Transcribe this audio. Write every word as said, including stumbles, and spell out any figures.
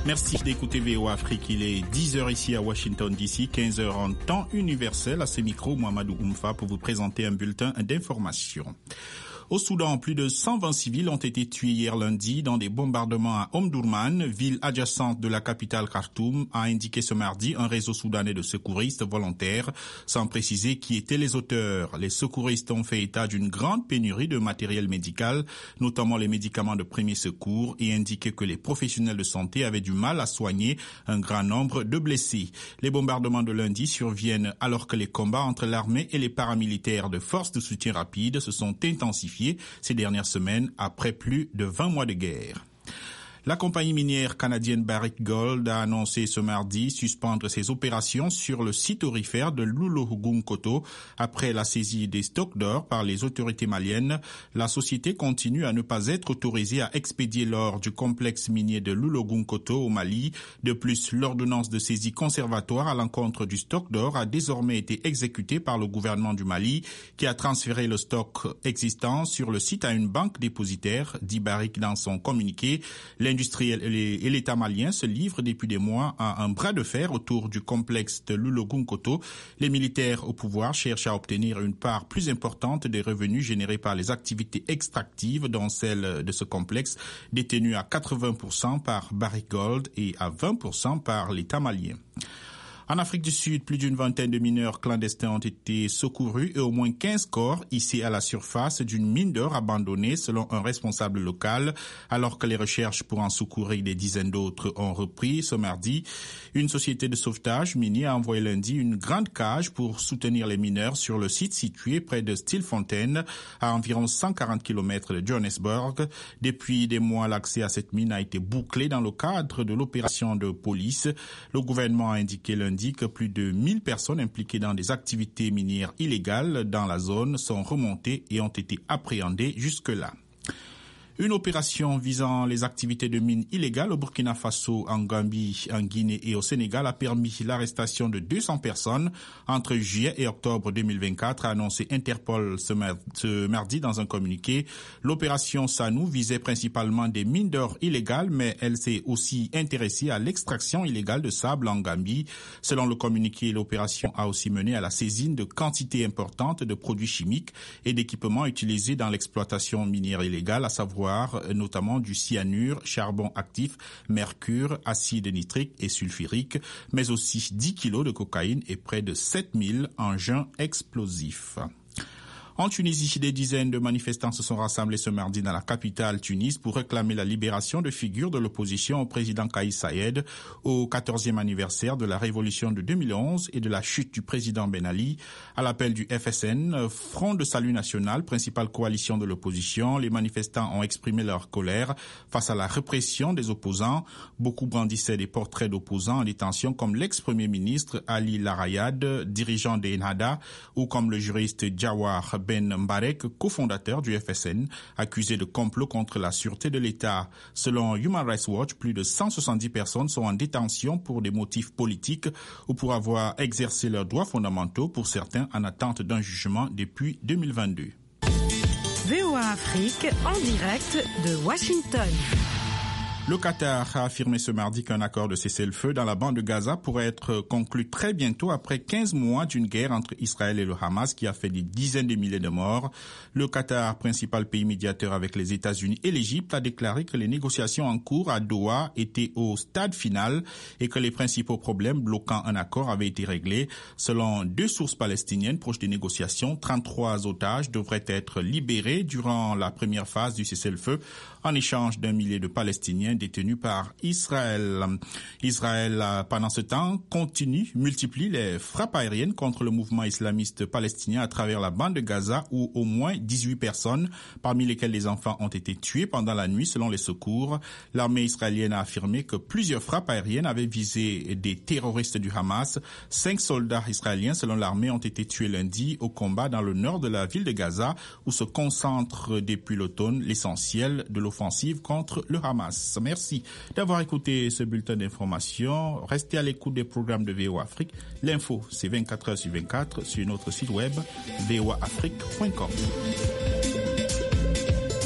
Merci d'écouter V O A Afrique. Il est dix heures ici à Washington D C, quinze heures en temps universel. À ce micro, Mohamedou Oumfa pour vous présenter un bulletin d'information. Au Soudan, plus de cent vingt civils ont été tués hier lundi dans des bombardements à Omdurman, ville adjacente de la capitale Khartoum, a indiqué ce mardi un réseau soudanais de secouristes volontaires, sans préciser qui étaient les auteurs. Les secouristes ont fait état d'une grande pénurie de matériel médical, notamment les médicaments de premier secours, et indiqué que les professionnels de santé avaient du mal à soigner un grand nombre de blessés. Les bombardements de lundi surviennent alors que les combats entre l'armée et les paramilitaires de forces de soutien rapide se sont intensifiés ces dernières semaines après plus de vingt mois de guerre. La compagnie minière canadienne Barrick Gold a annoncé ce mardi suspendre ses opérations sur le site aurifère de Loulo-Gounkoto après la saisie des stocks d'or par les autorités maliennes. La société continue à ne pas être autorisée à expédier l'or du complexe minier de Loulo-Gounkoto au Mali. De plus, l'ordonnance de saisie conservatoire à l'encontre du stock d'or a désormais été exécutée par le gouvernement du Mali qui a transféré le stock existant sur le site à une banque dépositaire, dit Barrick dans son communiqué. L'industriel et l'État malien se livrent depuis des mois à un bras de fer autour du complexe de Loulo-Gounkoto. Les militaires au pouvoir cherchent à obtenir une part plus importante des revenus générés par les activités extractives, dont celle de ce complexe, détenu à quatre-vingts pour cent par Barrick Gold et à vingt pour cent par l'État malien. En Afrique du Sud, plus d'une vingtaine de mineurs clandestins ont été secourus et au moins quinze corps hissés à la surface d'une mine d'or abandonnée selon un responsable local, alors que les recherches pour en secourir des dizaines d'autres ont repris ce mardi. Une société de sauvetage minier a envoyé lundi une grande cage pour soutenir les mineurs sur le site situé près de Stilfontein, à environ cent quarante kilomètres de Johannesburg. Depuis des mois, l'accès à cette mine a été bouclé dans le cadre de l'opération de police. Le gouvernement a indiqué lundi que plus de mille personnes impliquées dans des activités minières illégales dans la zone sont remontées et ont été appréhendées jusque-là. Une opération visant les activités de mines illégales au Burkina Faso, en Gambie, en Guinée et au Sénégal a permis l'arrestation de deux cents personnes entre juillet et octobre deux mille vingt-quatre, a annoncé Interpol ce mardi dans un communiqué. L'opération Sanou visait principalement des mines d'or illégales, mais elle s'est aussi intéressée à l'extraction illégale de sable en Gambie. Selon le communiqué, l'opération a aussi mené à la saisine de quantités importantes de produits chimiques et d'équipements utilisés dans l'exploitation minière illégale, à savoir notamment du cyanure, charbon actif, mercure, acide nitrique et sulfurique, mais aussi dix kilos de cocaïne et près de sept mille engins explosifs. En Tunisie, des dizaines de manifestants se sont rassemblés ce mardi dans la capitale Tunis pour réclamer la libération de figures de l'opposition au président Kais Saied au quatorzième anniversaire de la révolution de deux mille onze et de la chute du président Ben Ali. À l'appel du F S N, Front de Salut National, principale coalition de l'opposition, les manifestants ont exprimé leur colère face à la répression des opposants. Beaucoup brandissaient des portraits d'opposants en détention comme l'ex-premier ministre Ali Larayad, dirigeant des Ennahda, ou comme le juriste Jawar Ben Mbarek, cofondateur du F S N, accusé de complot contre la sûreté de l'État. Selon Human Rights Watch, plus de cent soixante-dix personnes sont en détention pour des motifs politiques ou pour avoir exercé leurs droits fondamentaux, pour certains en attente d'un jugement depuis deux mille vingt-deux. V O A Afrique en direct de Washington. Le Qatar a affirmé ce mardi qu'un accord de cessez-le-feu dans la bande de Gaza pourrait être conclu très bientôt après quinze mois d'une guerre entre Israël et le Hamas qui a fait des dizaines de milliers de morts. Le Qatar, principal pays médiateur avec les États-Unis et l'Égypte, a déclaré que les négociations en cours à Doha étaient au stade final et que les principaux problèmes bloquant un accord avaient été réglés. Selon deux sources palestiniennes proches des négociations, trente-trois otages devraient être libérés durant la première phase du cessez-le-feu en échange d'un millier de Palestiniens détenus par Israël. Israël, pendant ce temps, continue, multiplie les frappes aériennes contre le mouvement islamiste palestinien à travers la bande de Gaza, où au moins dix-huit personnes, parmi lesquelles les enfants, ont été tuées pendant la nuit selon les secours. L'armée israélienne a affirmé que plusieurs frappes aériennes avaient visé des terroristes du Hamas. Cinq soldats israéliens, selon l'armée, ont été tués lundi au combat dans le nord de la ville de Gaza, où se concentre depuis l'automne l'essentiel de l'offensive contre le Hamas. Merci d'avoir écouté ce bulletin d'information. Restez à l'écoute des programmes de V O A Afrique. L'info, c'est vingt-quatre heures sur vingt-quatre sur notre site web v o a afrique point com.